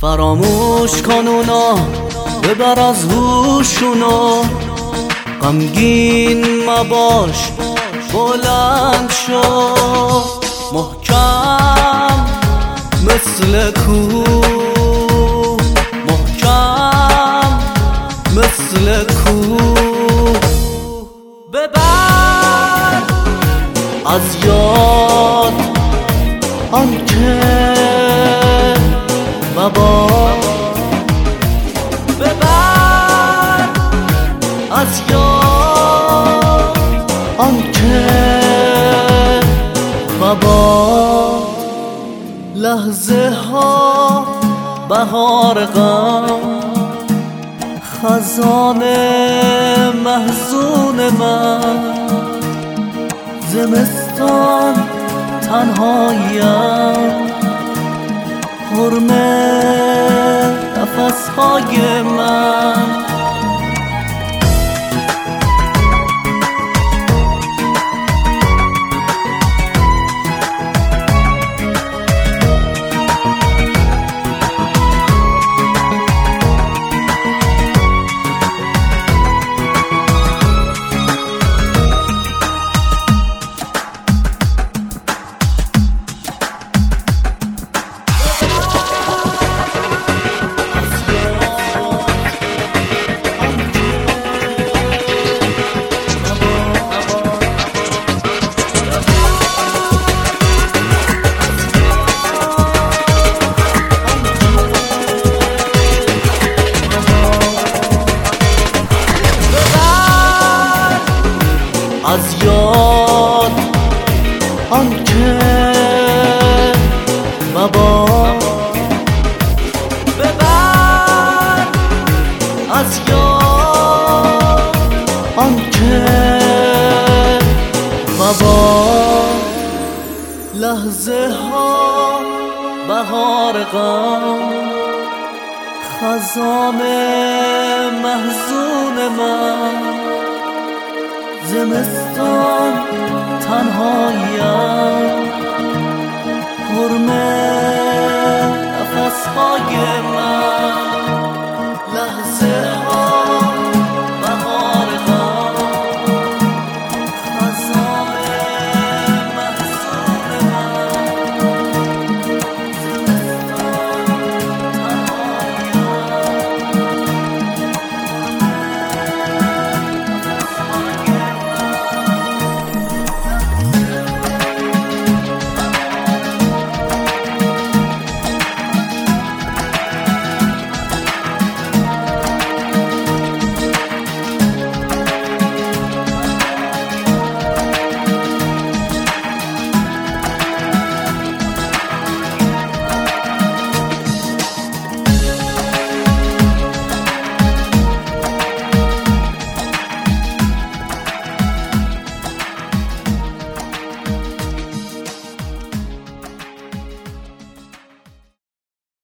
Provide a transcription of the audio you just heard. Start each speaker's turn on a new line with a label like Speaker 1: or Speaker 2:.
Speaker 1: فراموش کن اونا، ببر از هوشونو، غمگین مباش، بلند شو محکم مثل کوه، محکم مثل کوه. ببر از یاد آنکه بابا، ببر از یاد آنکه بابا. لحظه ها بهار غم، خزان محزون من، زمستان تنهایم، حرم نفسهای من. از یاد آنکه بابا، ببر از یاد آنکه بابا. لحظه ها بهار غم، خزان محزون من، زمستان تنهایم،